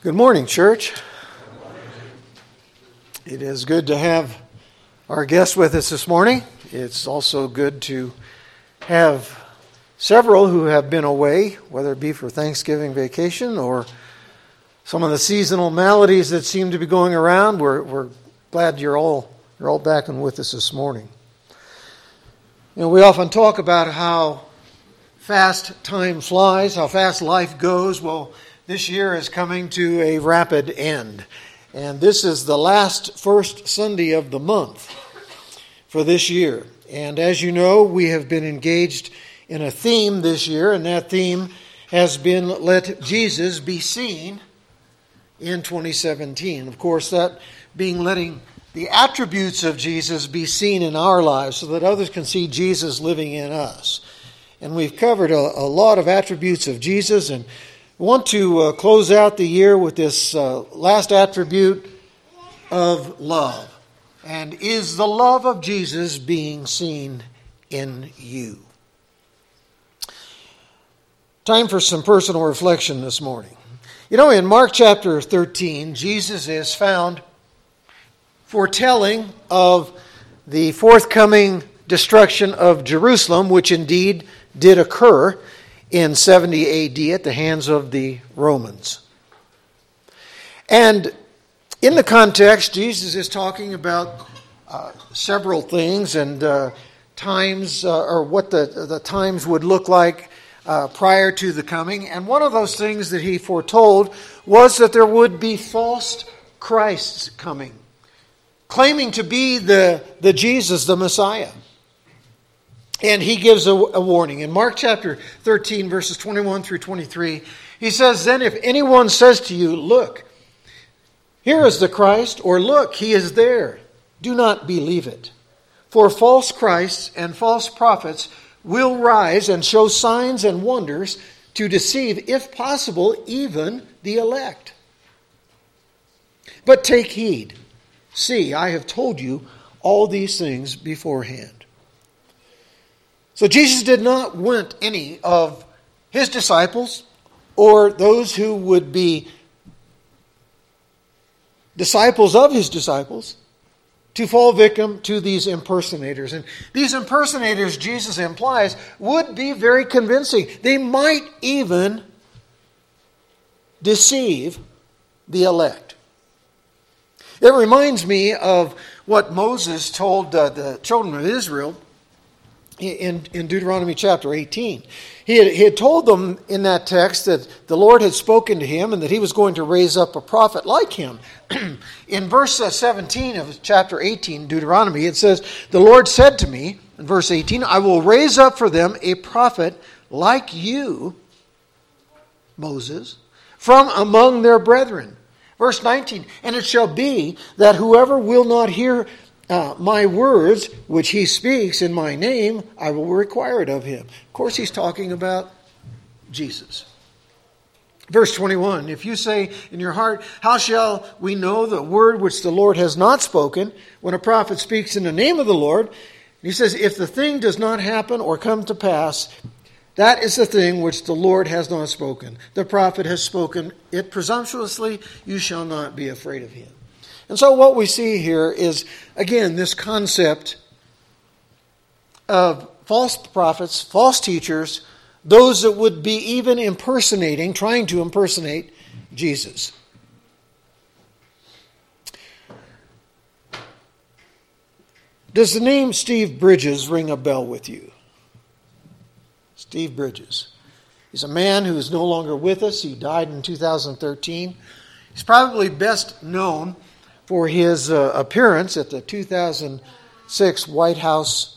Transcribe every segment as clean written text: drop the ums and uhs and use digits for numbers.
Good morning, church. It is good to have our guests with us this morning. It's also good to have several who have been away, whether it be for Thanksgiving vacation or some of the seasonal maladies that seem to be going around. We're glad you're all back and with us this morning. You know, we often talk about how fast time flies, how fast life goes. Well, this year is coming to a rapid end. And this is the first Sunday of the month for this year. And as you know, we have been engaged in a theme this year, and that theme has been Let Jesus Be Seen in 2017. Of course, that being letting the attributes of Jesus be seen in our lives so that others can see Jesus living in us. And we've covered a lot of attributes of Jesus, and I want to close out the year with this last attribute of love. And is the love of Jesus being seen in you? Time for some personal reflection this morning. You know, in Mark chapter 13, Jesus is found foretelling of the forthcoming destruction of Jerusalem, which indeed did occur in 70 A.D. at the hands of the Romans. And in the context, Jesus is talking about several things and times, or what the times would look like prior to the coming. And one of those things that he foretold was that there would be false Christs coming, claiming to be the Jesus, the Messiah. And he gives a warning. In Mark chapter 13, verses 21 through 23, he says, "Then if anyone says to you, 'Look, here is the Christ,' or 'Look, he is there,' do not believe it. For false Christs and false prophets will rise and show signs and wonders to deceive, if possible, even the elect. But take heed. See, I have told you all these things beforehand." So Jesus did not want any of his disciples or those who would be disciples of his disciples to fall victim to these impersonators. And these impersonators, Jesus implies, would be very convincing. They might even deceive the elect. It reminds me of what Moses told the children of Israel in Deuteronomy chapter 18. He had told them in that text that the Lord had spoken to him and that he was going to raise up a prophet like him. In verse 17 of chapter 18, Deuteronomy, it says, "The Lord said to me," in verse 18, "I will raise up for them a prophet like you, Moses, from among their brethren." Verse 19, "And it shall be that whoever will not hear my words, which he speaks in my name, I will require it of him." Of course, he's talking about Jesus. Verse 21, "If you say in your heart, 'How shall we know the word which the Lord has not spoken?' when a prophet speaks in the name of the Lord," he says, "if the thing does not happen or come to pass, that is the thing which the Lord has not spoken. The prophet has spoken it presumptuously. You shall not be afraid of him." And so what we see here is, again, this concept of false prophets, false teachers, those that would be even trying to impersonate Jesus. Does the name Steve Bridges ring a bell with you? Steve Bridges. He's a man who is no longer with us. He died in 2013. He's probably best known for his appearance at the 2006 White House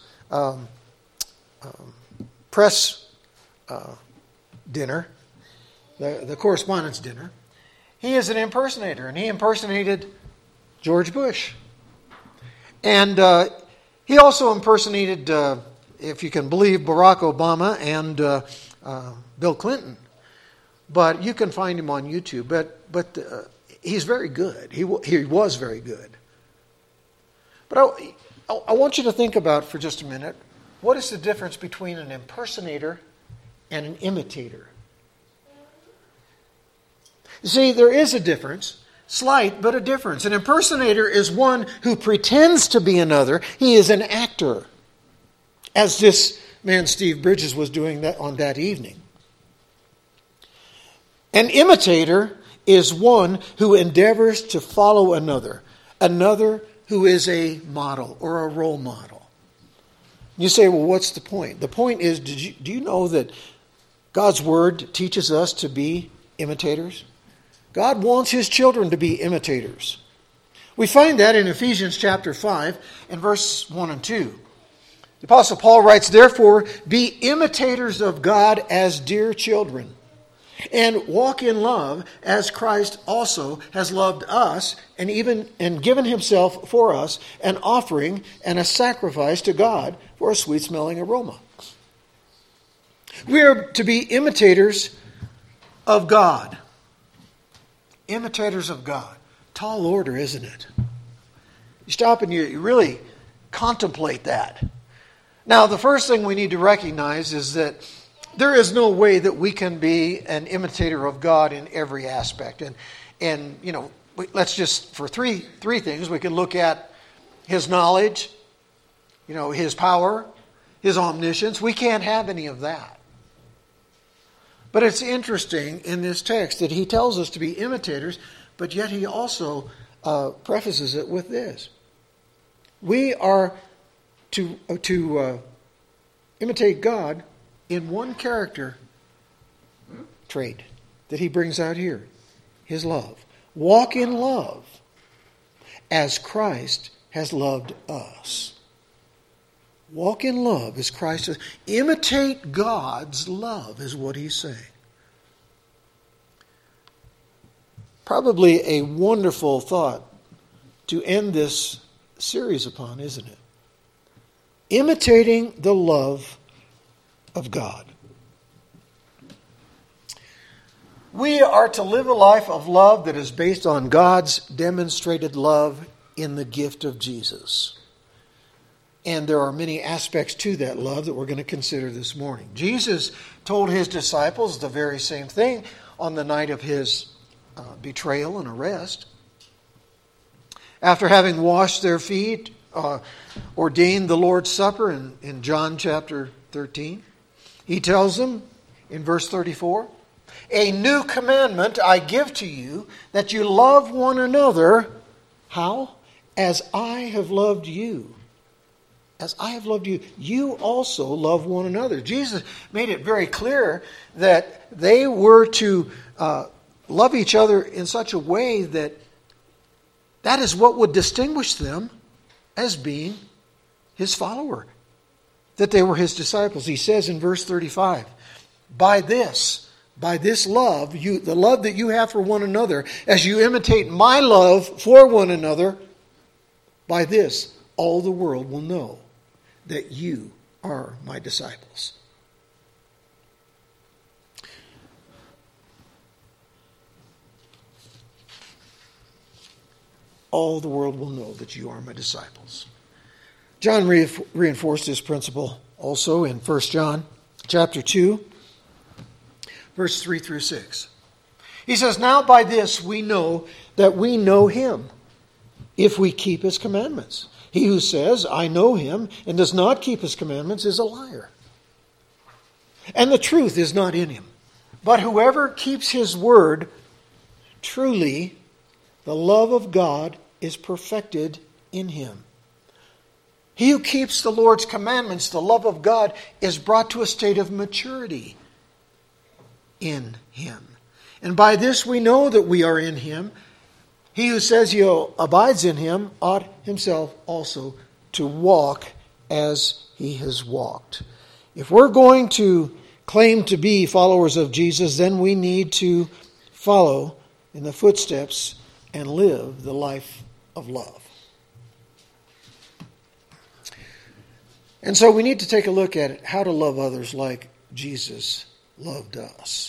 press dinner, the correspondence dinner. He is an impersonator, and he impersonated George Bush. And he also impersonated, if you can believe, Barack Obama and Bill Clinton. But you can find him on YouTube. But he's very good. He was very good. But I want you to think about for just a minute, what is the difference between an impersonator and an imitator? You see, there is a difference. Slight, but a difference. An impersonator is one who pretends to be another. He is an actor, as this man Steve Bridges was doing that on that evening. An imitator is one who endeavors to follow another who is a model or a role model. You say, well, what's the point? The point is, do you know that God's Word teaches us to be imitators? God wants His children to be imitators. We find that in Ephesians chapter 5 and verse 1 and 2. The Apostle Paul writes, "Therefore, be imitators of God as dear children, and walk in love as Christ also has loved us and given Himself for us, an offering and a sacrifice to God for a sweet-smelling aroma." We are to be imitators of God. Imitators of God. Tall order, isn't it? You stop and you really contemplate that. Now, the first thing we need to recognize is that there is no way that we can be an imitator of God in every aspect. And you know, let's just, for three things, we can look at His knowledge, you know, His power, His omniscience. We can't have any of that. But it's interesting in this text that he tells us to be imitators, but yet he also prefaces it with this. We are to imitate God in one character trait that he brings out here, His love. Walk in love as Christ has loved us. Walk in love as Christ has. Imitate God's love is what he's saying. Probably a wonderful thought to end this series upon, isn't it? Imitating the love of God. We are to live a life of love that is based on God's demonstrated love in the gift of Jesus. And there are many aspects to that love that we're going to consider this morning. Jesus told His disciples the very same thing on the night of His betrayal and arrest. After having washed their feet, ordained the Lord's Supper in John chapter 13, He tells them in verse 34, "A new commandment I give to you, that you love one another." How? "As I have loved you. As I have loved you, you also love one another." Jesus made it very clear that they were to love each other in such a way that that is what would distinguish them as being His follower, that they were His disciples. He says in verse 35, by this love, the love that you have for one another, as you imitate my love for one another, by this all the world will know that you are my disciples. All the world will know that you are my disciples. John reinforced this principle also in 1 John chapter 2, verse 3 through 6. He says, "Now by this we know that we know Him, if we keep His commandments. He who says, 'I know Him,' and does not keep His commandments is a liar. And the truth is not in him. But whoever keeps His word, truly the love of God is perfected in him." He who keeps the Lord's commandments, the love of God, is brought to a state of maturity in Him. And by this we know that we are in Him. He who says he abides in Him ought himself also to walk as He has walked. If we're going to claim to be followers of Jesus, then we need to follow in the footsteps and live the life of love. And so we need to take a look at it, how to love others like Jesus loved us.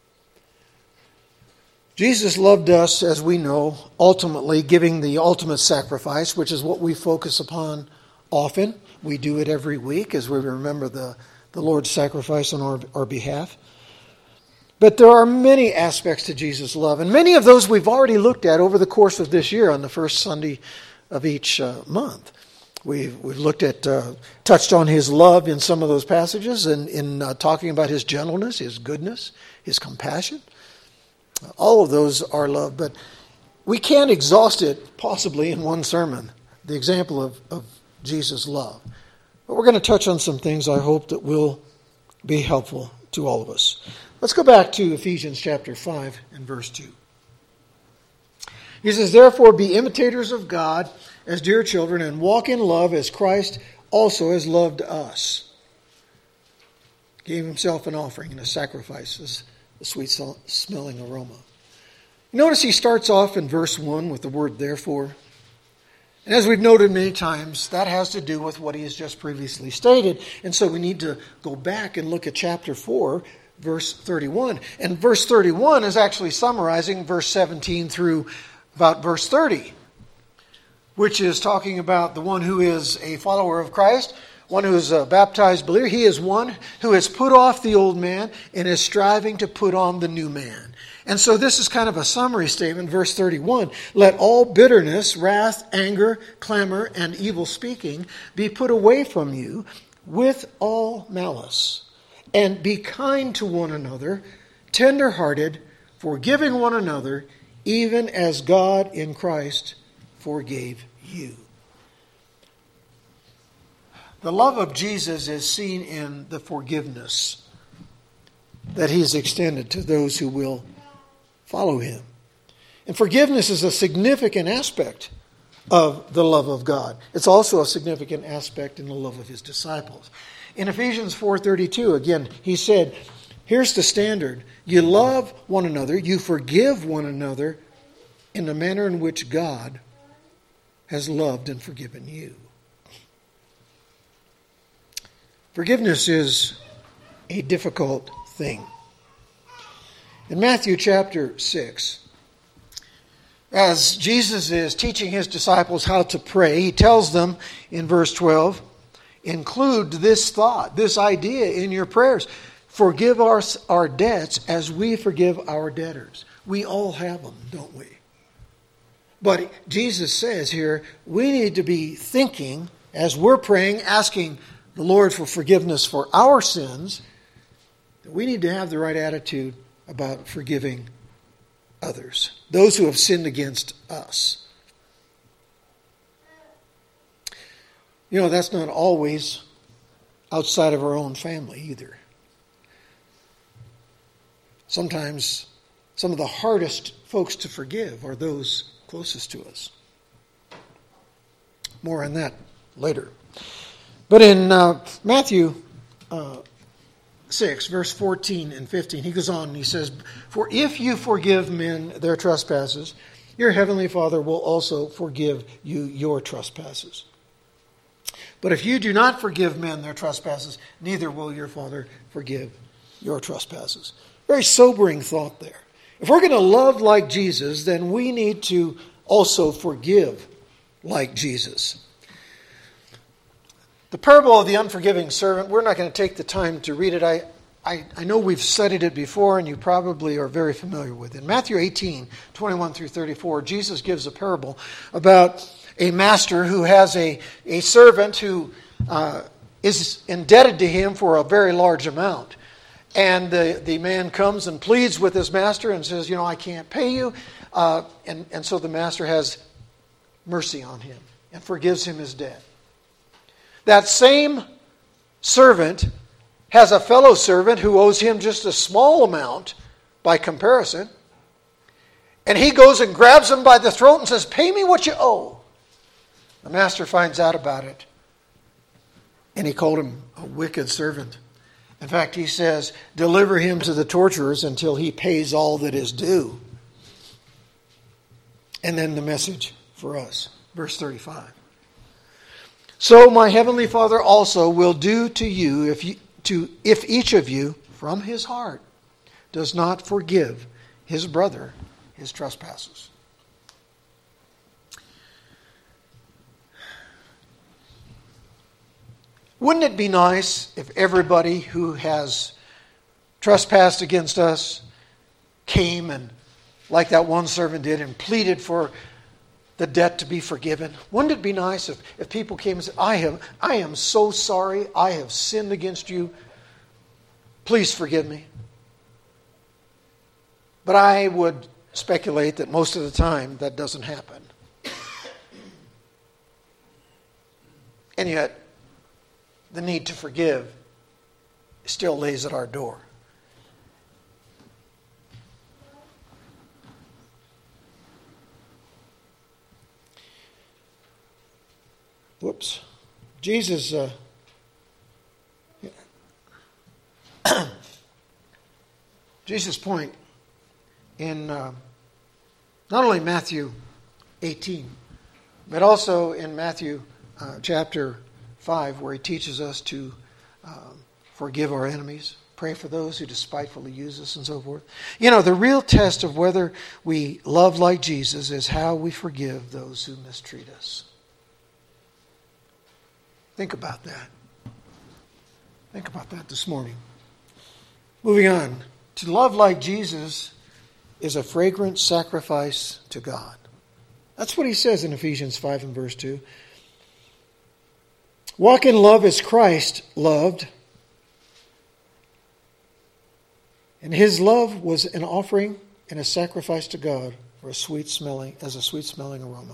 Jesus loved us, as we know, ultimately giving the ultimate sacrifice, which is what we focus upon often. We do it every week as we remember the Lord's sacrifice on our behalf. But there are many aspects to Jesus' love, and many of those we've already looked at over the course of this year on the first Sunday of each month. We've looked at, touched on his love in some of those passages, and in talking about his gentleness, his goodness, his compassion. All of those are love, but we can't exhaust it possibly in one sermon, the example of Jesus' love. But we're going to touch on some things I hope that will be helpful to all of us. Let's go back to Ephesians chapter 5 and verse 2. He says, "Therefore be imitators of God as dear children, and walk in love as Christ also has loved us." Gave himself an offering and a sacrifice as a sweet-smelling aroma. Notice he starts off in verse 1 with the word "therefore." And as we've noted many times, that has to do with what he has just previously stated. And so we need to go back and look at chapter 4, verse 31. And verse 31 is actually summarizing verse 17 through about verse 30, which is talking about the one who is a follower of Christ, one who is a baptized believer. He is one who has put off the old man and is striving to put on the new man. And so this is kind of a summary statement, verse 31. "Let all bitterness, wrath, anger, clamor, and evil speaking be put away from you with all malice. And be kind to one another, tender-hearted, forgiving one another, even as God in Christ forgave you." The love of Jesus is seen in the forgiveness that he's extended to those who will follow him. And forgiveness is a significant aspect of the love of God. It's also a significant aspect in the love of his disciples. In Ephesians 4:32, again, he said, here's the standard. You love one another, you forgive one another in the manner in which God has loved and forgiven you. Forgiveness is a difficult thing. In Matthew chapter 6, as Jesus is teaching his disciples how to pray, he tells them in verse 12, include this thought, this idea in your prayers. Forgive our debts as we forgive our debtors. We all have them, don't we? But Jesus says here, we need to be thinking, as we're praying, asking the Lord for forgiveness for our sins, that we need to have the right attitude about forgiving others, those who have sinned against us. You know, that's not always outside of our own family either. Sometimes some of the hardest folks to forgive are those closest to us. More on that later. But in Matthew 6, verse 14 and 15, he goes on and he says, "For if you forgive men their trespasses, your heavenly Father will also forgive you your trespasses. But if you do not forgive men their trespasses, neither will your Father forgive your trespasses." Very sobering thought there. If we're going to love like Jesus, then we need to also forgive like Jesus. The parable of the unforgiving servant, we're not going to take the time to read it. I know we've studied it before, and you probably are very familiar with it. In Matthew 18, 21 through 34, Jesus gives a parable about a master who has a servant who is indebted to him for a very large amount. And the man comes and pleads with his master and says, I can't pay you. And so the master has mercy on him and forgives him his debt. That same servant has a fellow servant who owes him just a small amount by comparison. And he goes and grabs him by the throat and says, "Pay me what you owe." The master finds out about it. And he called him a wicked servant. In fact, he says, "Deliver him to the torturers until he pays all that is due." And then the message for us, verse 35. "So my heavenly Father also will do to you if each of you from his heart does not forgive his brother his trespasses." Wouldn't it be nice if everybody who has trespassed against us, came and, like that one servant did, and pleaded for the debt to be forgiven? Wouldn't it be nice if people came and said, I am so sorry, I have sinned against you. Please forgive me. But I would speculate that most of the time that doesn't happen. And yet, the need to forgive still lays at our door. Whoops. Jesus Jesus' point in not only Matthew 18, but also in Matthew chapter 5, where he teaches us to forgive our enemies, pray for those who despitefully use us, and so forth. You know, the real test of whether we love like Jesus is how we forgive those who mistreat us. Think about that. Think about that this morning. Moving on. To love like Jesus is a fragrant sacrifice to God. That's what he says in Ephesians 5 and verse 2. Walk in love as Christ loved. And his love was an offering and a sacrifice to God for a sweet smelling aroma.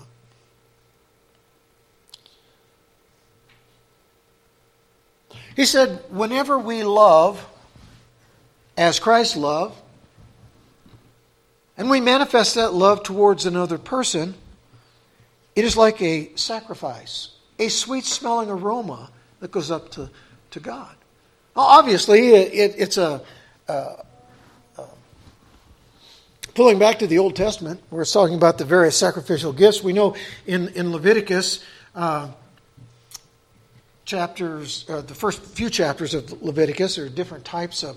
He said, whenever we love as Christ loved, and we manifest that love towards another person, it is like a sacrifice, a sweet-smelling aroma that goes up to God. Well, obviously, it's pulling back to the Old Testament, where it's talking about the various sacrificial gifts. We know in Leviticus, chapters, the first few chapters of Leviticus, there are different types of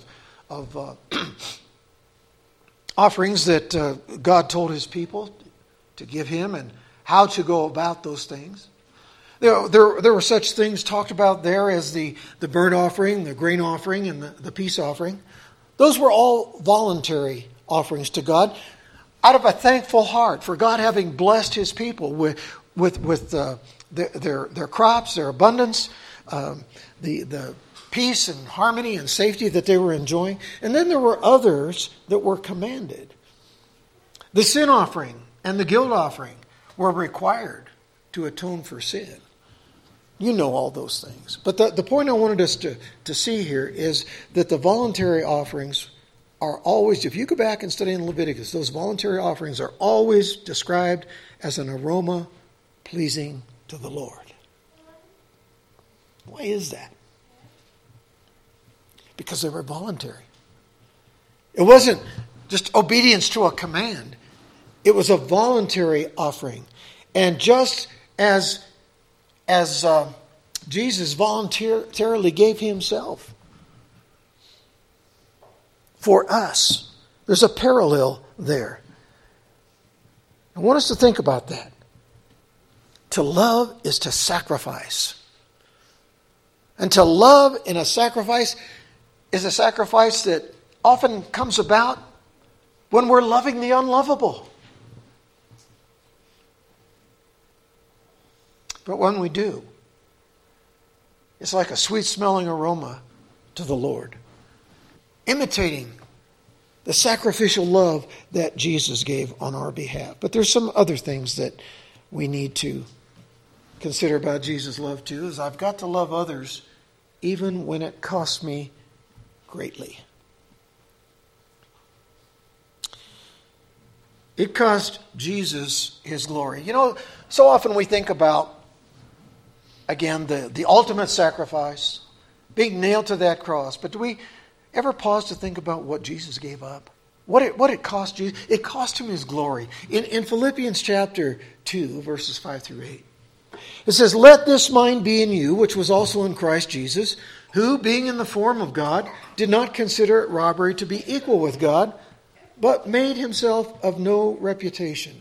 offerings that God told his people to give him and how to go about those things. There were such things talked about there as the burnt offering, the grain offering, and the peace offering. Those were all voluntary offerings to God out of a thankful heart for God having blessed his people with their crops, their abundance, the peace and harmony and safety that they were enjoying. And then there were others that were commanded. The sin offering and the guilt offering were required to atone for sin. You know all those things. But the point I wanted us to see here is that the voluntary offerings are always, if you go back and study in Leviticus, those voluntary offerings are always described as an aroma pleasing to the Lord. Why is that? Because they were voluntary. It wasn't just obedience to a command. It was a voluntary offering. And just as Jesus voluntarily gave himself for us, there's a parallel there. I want us to think about that. To love is to sacrifice. And to love in a sacrifice is a sacrifice that often comes about when we're loving the unlovable. But when we do, it's like a sweet-smelling aroma to the Lord, imitating the sacrificial love that Jesus gave on our behalf. But there's some other things that we need to consider about Jesus' love too, is I've got to love others even when it costs me greatly. It cost Jesus his glory. You know, so often we think about, again, the ultimate sacrifice, being nailed to that cross. But do we ever pause to think about what Jesus gave up? What it cost Jesus? It cost him his glory. In Philippians chapter 2, verses 5 through 8, it says, "Let this mind be in you, which was also in Christ Jesus, who, being in the form of God, did not consider it robbery to be equal with God, but made himself of no reputation."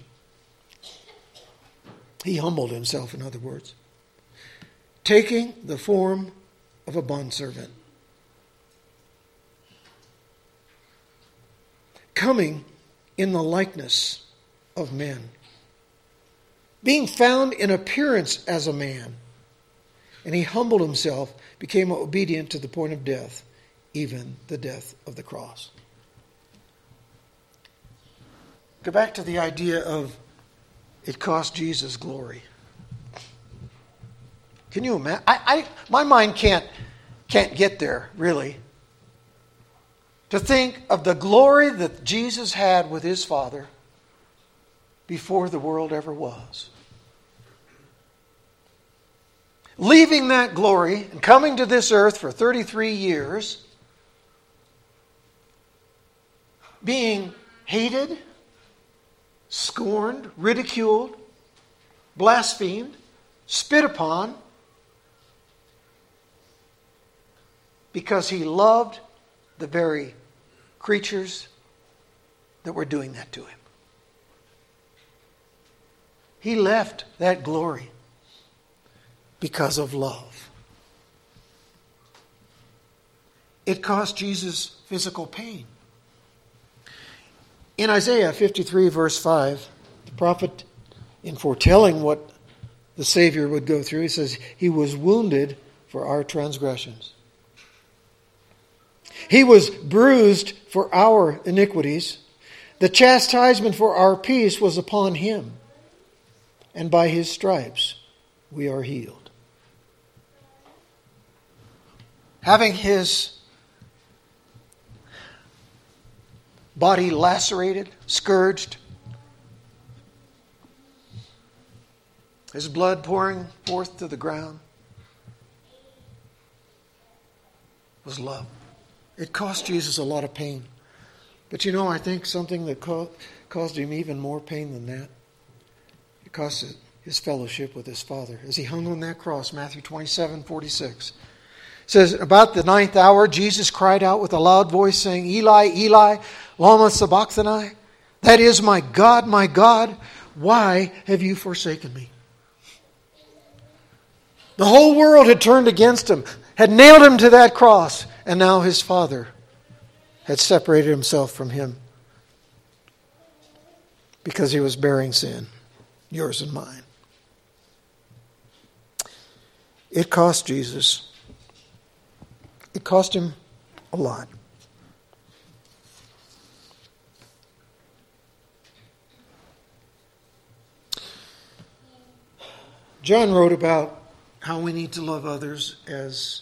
He humbled himself, in other words, taking the form of a bondservant, coming in the likeness of men, being found in appearance as a man. And he humbled himself, became obedient to the point of death, even the death of the cross. Go back to the idea of it cost Jesus glory. Can you imagine? My mind can't get there, really. To think of the glory that Jesus had with his Father before the world ever was. Leaving that glory and coming to this earth for 33 years, being hated, scorned, ridiculed, blasphemed, spit upon, because he loved the very creatures that were doing that to him. He left that glory because of love. It cost Jesus physical pain. In Isaiah 53 verse 5, the prophet, in foretelling what the Savior would go through, he says, he was wounded for our transgressions. He was bruised for our iniquities. The chastisement for our peace was upon him, and by his stripes we are healed. Having his body lacerated, scourged, his blood pouring forth to the ground, was love. It cost Jesus a lot of pain. But you know, I think something that caused him even more pain than that, it cost his fellowship with his Father. As he hung on that cross, Matthew 27:46. It says, about the 9th hour, Jesus cried out with a loud voice, saying, Eli, Eli, lama sabachthani? That is, my God, why have you forsaken me? The whole world had turned against him, had nailed him to that cross, and now his Father had separated himself from him because he was bearing sin, yours and mine. It cost Jesus. It cost him a lot. John wrote about how we need to love others as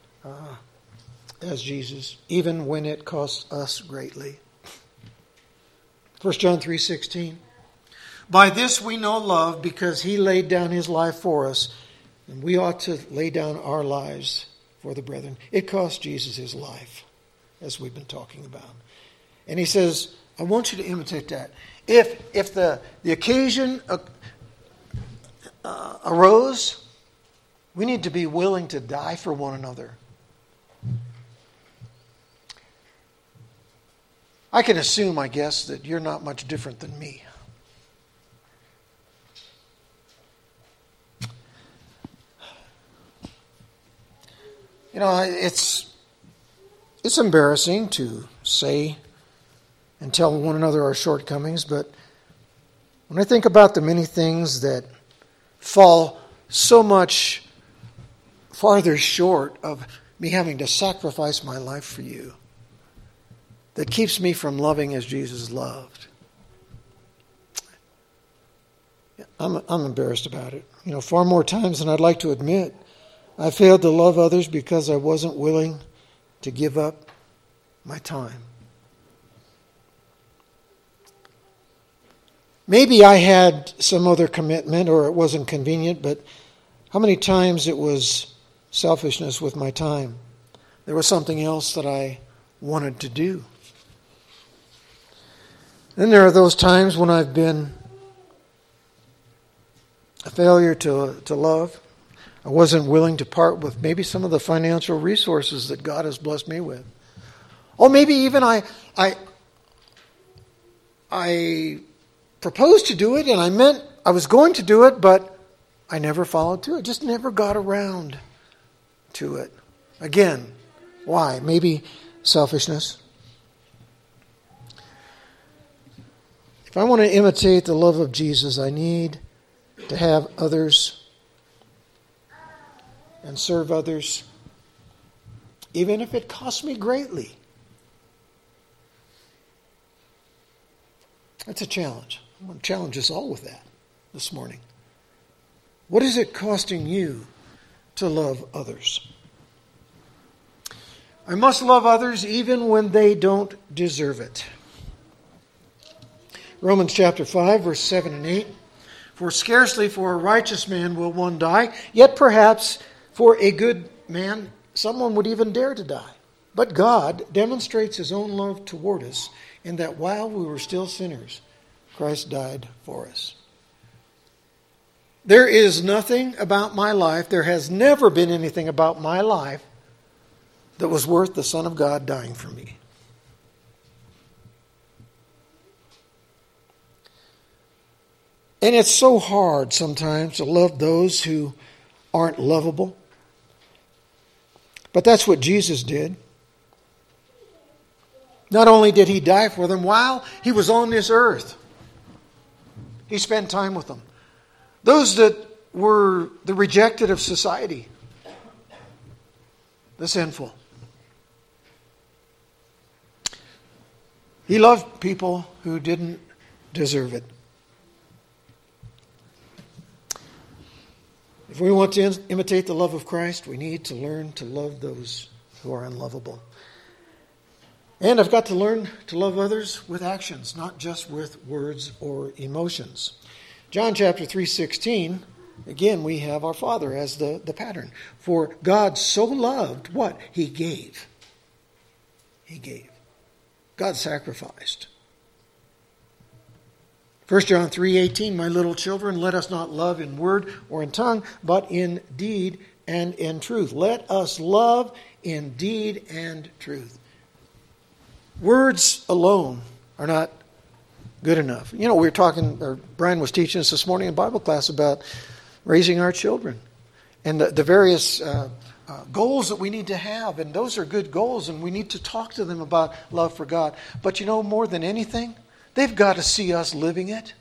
Jesus, even when it costs us greatly. 1 John 3:16. By this we know love, because he laid down his life for us, and we ought to lay down our lives for the brethren. It cost Jesus his life, as we've been talking about. And he says, I want you to imitate that. If the occasion arose, we need to be willing to die for one another. I can assume, I guess, that you're not much different than me. You know, it's embarrassing to say and tell one another our shortcomings, but when I think about the many things that fall so much farther short of me having to sacrifice my life for you, that keeps me from loving as Jesus loved, I'm embarrassed about it. You know, far more times than I'd like to admit, I failed to love others because I wasn't willing to give up my time. Maybe I had some other commitment or it wasn't convenient, but how many times it was selfishness with my time? There was something else that I wanted to do. Then there are those times when I've been a failure to love. I wasn't willing to part with maybe some of the financial resources that God has blessed me with. Or maybe even I proposed to do it and I meant I was going to do it, but I never followed through. I just never got around to it. Again, why? Maybe selfishness. If I want to imitate the love of Jesus, I need to have others and serve others, even if it costs me greatly. That's a challenge. I'm going to challenge us all with that this morning. What is it costing you to love others? I must love others even when they don't deserve it. Romans chapter 5, verse 7 and 8. For scarcely for a righteous man will one die, yet perhaps for a good man someone would even dare to die. But God demonstrates His own love toward us in that while we were still sinners, Christ died for us. There is nothing about my life, there has never been anything about my life that was worth the Son of God dying for me. And it's so hard sometimes to love those who aren't lovable. But that's what Jesus did. Not only did He die for them while He was on this earth, He spent time with them. Those that were the rejected of society, the sinful. He loved people who didn't deserve it. If we want to imitate the love of Christ, we need to learn to love those who are unlovable. And I've got to learn to love others with actions, not just with words or emotions. John chapter 3:16, again, we have our Father as the pattern. For God so loved what? He gave. He gave. God sacrificed. 1 John 3:18, my little children, let us not love in word or in tongue, but in deed and in truth. Let us love in deed and truth. Words alone are not good enough. You know, we were talking, or Brian was teaching us this morning in Bible class about raising our children and the various goals that we need to have. And those are good goals, and we need to talk to them about love for God. But you know, more than anything, they've got to see us living it.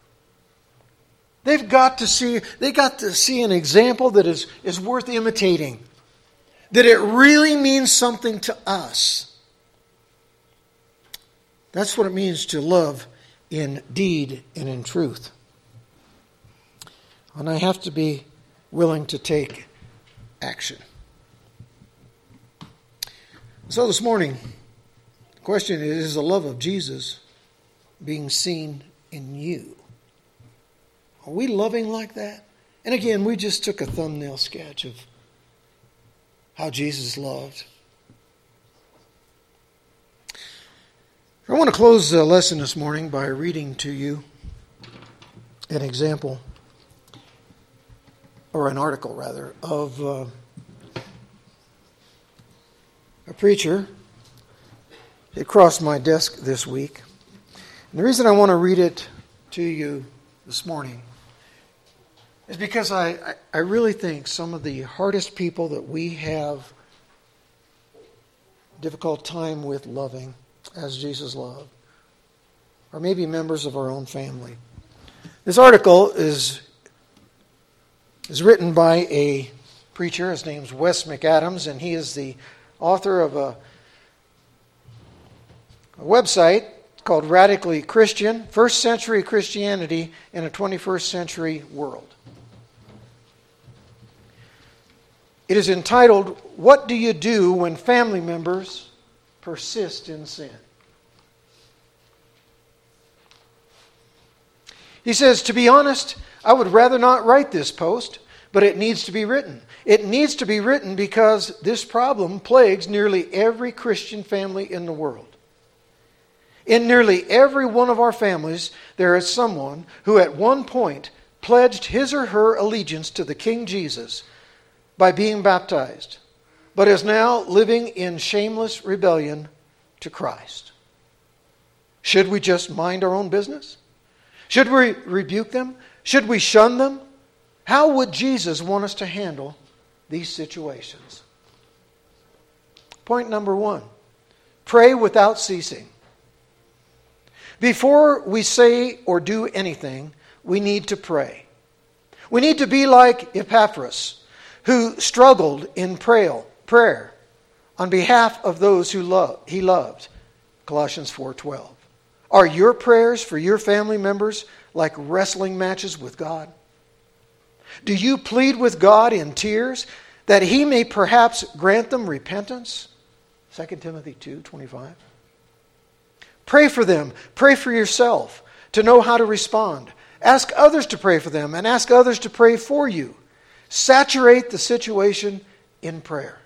They got to see an example that is worth imitating. That it really means something to us. That's what it means to love in deed and in truth. And I have to be willing to take action. So this morning, the question is the love of Jesus being seen in you? Are we loving like that? And again, we just took a thumbnail sketch of how Jesus loved. I want to close the lesson this morning by reading to you an example, or an article rather, of a preacher. It crossed my desk this week. And the reason I want to read it to you this morning is because I really think some of the hardest people that we have difficult time with loving as Jesus loved are maybe members of our own family. This article is written by a preacher. His name's Wes McAdams, and he is the author of a website called Radically Christian, First Century Christianity in a 21st Century World. It is entitled, What Do You Do When Family Members Persist in Sin? He says, to be honest, I would rather not write this post, but it needs to be written. It needs to be written because this problem plagues nearly every Christian family in the world. In nearly every one of our families, there is someone who at one point pledged his or her allegiance to the King Jesus by being baptized, but is now living in shameless rebellion to Christ. Should we just mind our own business? Should we rebuke them? Should we shun them? How would Jesus want us to handle these situations? Point number 1, pray without ceasing. Before we say or do anything, we need to pray. We need to be like Epaphras, who struggled in prayer on behalf of those he loved. Colossians 4:12. Are your prayers for your family members like wrestling matches with God? Do you plead with God in tears that He may perhaps grant them repentance? 2 Timothy 2:25. Pray for them. Pray for yourself to know how to respond. Ask others to pray for them and ask others to pray for you. Saturate the situation in prayer.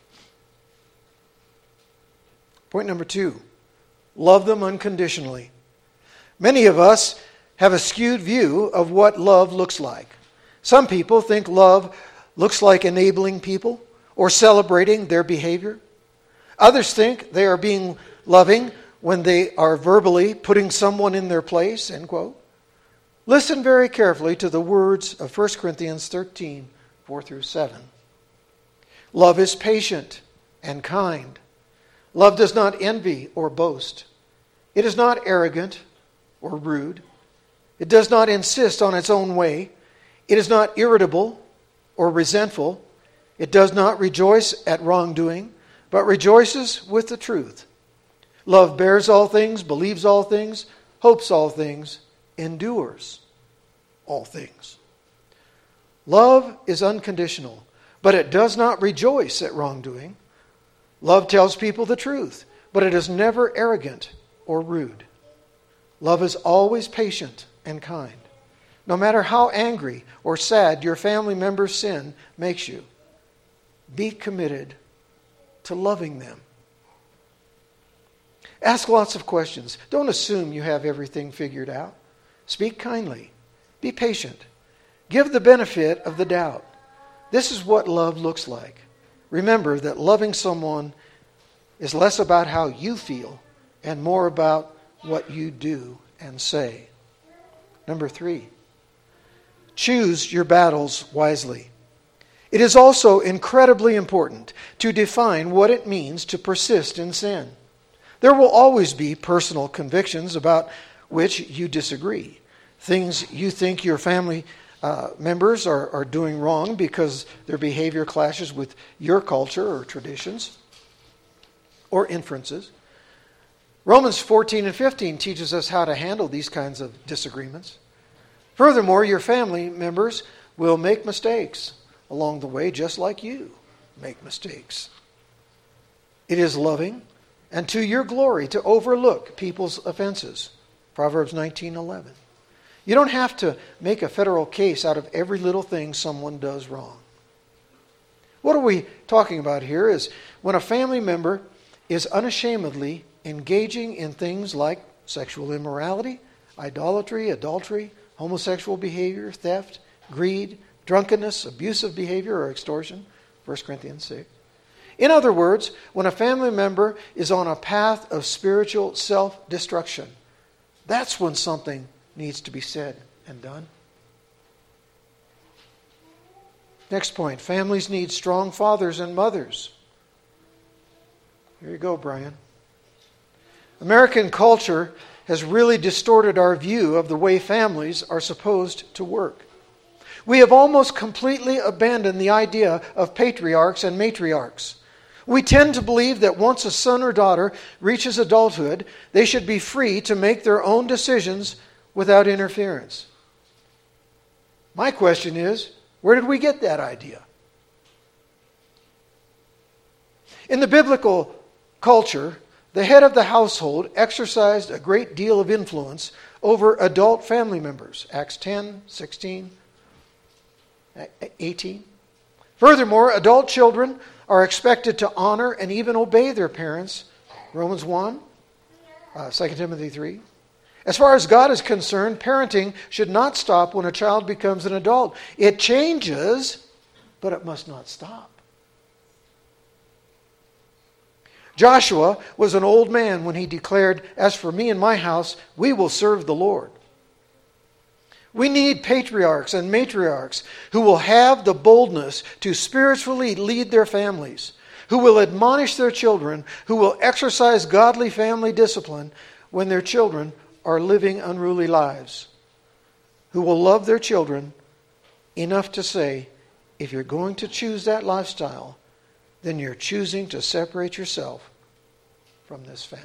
Point number 2. Love them unconditionally. Many of us have a skewed view of what love looks like. Some people think love looks like enabling people or celebrating their behavior. Others think they are being loving when they are verbally putting someone in their place, end quote. Listen very carefully to the words of 1 Corinthians 13, 4 through 7. Love is patient and kind. Love does not envy or boast. It is not arrogant or rude. It does not insist on its own way. It is not irritable or resentful. It does not rejoice at wrongdoing, but rejoices with the truth. Love bears all things, believes all things, hopes all things, endures all things. Love is unconditional, but it does not rejoice at wrongdoing. Love tells people the truth, but it is never arrogant or rude. Love is always patient and kind. No matter how angry or sad your family member's sin makes you, be committed to loving them. Ask lots of questions. Don't assume you have everything figured out. Speak kindly. Be patient. Give the benefit of the doubt. This is what love looks like. Remember that loving someone is less about how you feel and more about what you do and say. Number 3, choose your battles wisely. It is also incredibly important to define what it means to persist in sin. There will always be personal convictions about which you disagree. Things you think your family members are doing wrong because their behavior clashes with your culture or traditions or inferences. Romans 14 and 15 teaches us how to handle these kinds of disagreements. Furthermore, your family members will make mistakes along the way, just like you make mistakes. It is loving and to your glory to overlook people's offenses. Proverbs 19:11. You don't have to make a federal case out of every little thing someone does wrong. What are we talking about here is when a family member is unashamedly engaging in things like sexual immorality, idolatry, adultery, homosexual behavior, theft, greed, drunkenness, abusive behavior, or extortion. 1 Corinthians 6. In other words, when a family member is on a path of spiritual self-destruction, that's when something needs to be said and done. Next point, families need strong fathers and mothers. Here you go, Brian. American culture has really distorted our view of the way families are supposed to work. We have almost completely abandoned the idea of patriarchs and matriarchs. We tend to believe that once a son or daughter reaches adulthood, they should be free to make their own decisions without interference. My question is, where did we get that idea? In the biblical culture, the head of the household exercised a great deal of influence over adult family members. Acts 10, 16, 18. Furthermore, adult children are expected to honor and even obey their parents. Romans 1, 2 Timothy 3. As far as God is concerned, parenting should not stop when a child becomes an adult. It changes, but it must not stop. Joshua was an old man when he declared, "As for me and my house, we will serve the Lord." We need patriarchs and matriarchs who will have the boldness to spiritually lead their families, who will admonish their children, who will exercise godly family discipline when their children are living unruly lives, who will love their children enough to say, if you're going to choose that lifestyle, then you're choosing to separate yourself from this family.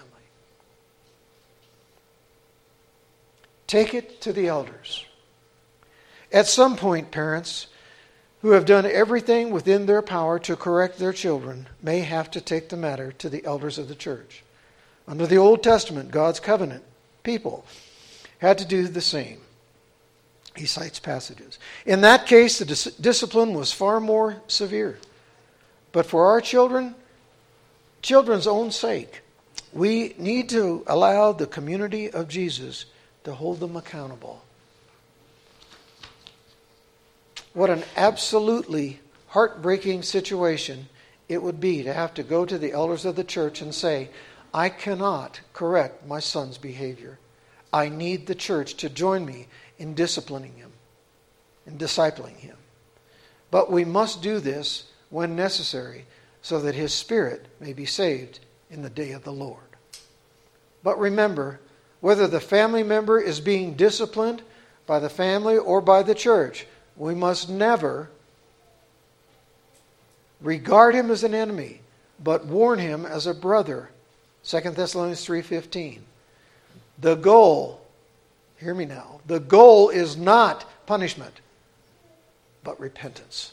Take it to the elders. At some point, parents who have done everything within their power to correct their children may have to take the matter to the elders of the church. Under the Old Testament, God's covenant people had to do the same. He cites passages. In that case, the discipline was far more severe. But for our children's own sake, we need to allow the community of Jesus to hold them accountable. What an absolutely heartbreaking situation it would be to have to go to the elders of the church and say, I cannot correct my son's behavior. I need the church to join me in disciplining him, in discipling him. But we must do this when necessary so that his spirit may be saved in the day of the Lord. But remember, whether the family member is being disciplined by the family or by the church, we must never regard him as an enemy, but warn him as a brother. 2 Thessalonians 3:15. The goal, hear me now, the goal is not punishment, but repentance.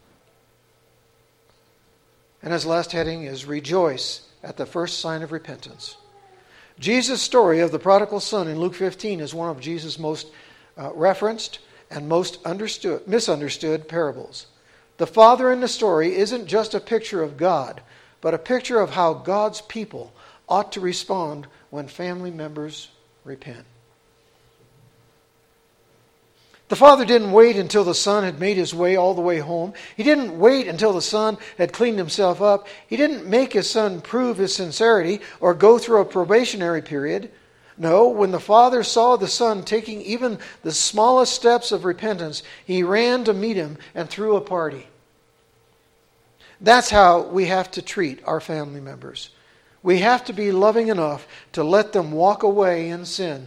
And his last heading is rejoice at the first sign of repentance. Jesus' story of the prodigal son in Luke 15 is one of Jesus' most referenced and most misunderstood parables. The father in the story isn't just a picture of God, but a picture of how God's people ought to respond when family members repent. The father didn't wait until the son had made his way all the way home. He didn't wait until the son had cleaned himself up. He didn't make his son prove his sincerity or go through a probationary period. No, when the father saw the son taking even the smallest steps of repentance, he ran to meet him and threw a party. That's how we have to treat our family members. We have to be loving enough to let them walk away in sin,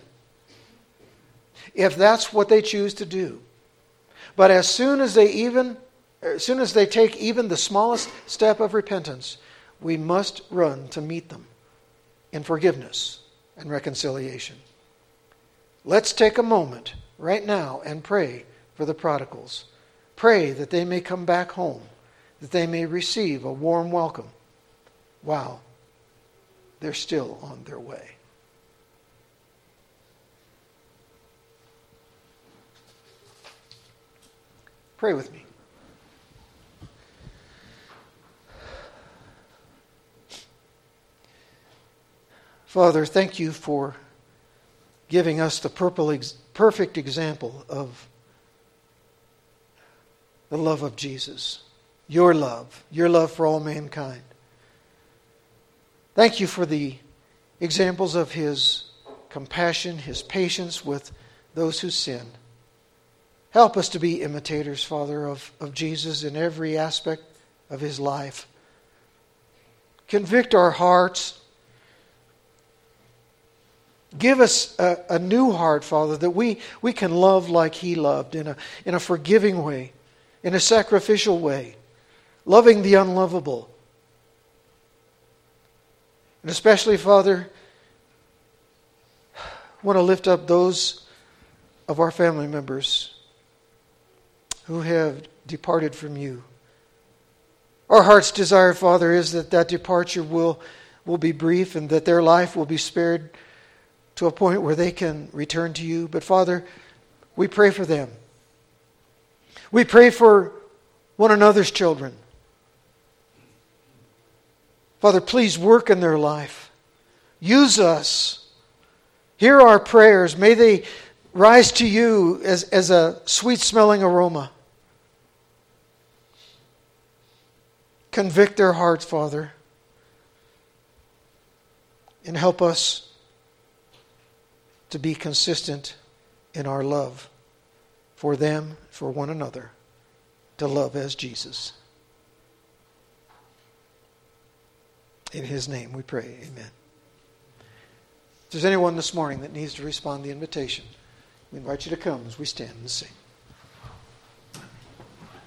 if that's what they choose to do. But as soon as they take even the smallest step of repentance, we must run to meet them in forgiveness and reconciliation. Let's take a moment right now and pray for the prodigals. Pray that they may come back home, that they may receive a warm welcome while they're still on their way. Pray with me. Father, thank you for giving us the perfect example of the love of Jesus. Your love for all mankind. Thank you for the examples of his compassion, his patience with those who sin. Help us to be imitators, Father, of Jesus in every aspect of his life. Convict our hearts. Give us a new heart, Father, that we can love like he loved, in a forgiving way, in a sacrificial way, loving the unlovable. And especially, Father, I want to lift up those of our family members who have departed from you. Our heart's desire, Father, is that departure will be brief and that their life will be spared to a point where they can return to you. But Father, we pray for them. We pray for one another's children. Father, please work in their life. Use us. Hear our prayers. May they rise to you as a sweet-smelling aroma. Convict their hearts, Father, and help us to be consistent in our love for them, for one another, to love as Jesus. In his name we pray, amen. there's anyone this morning that needs to respond to the invitation, we invite you to come as we stand and sing.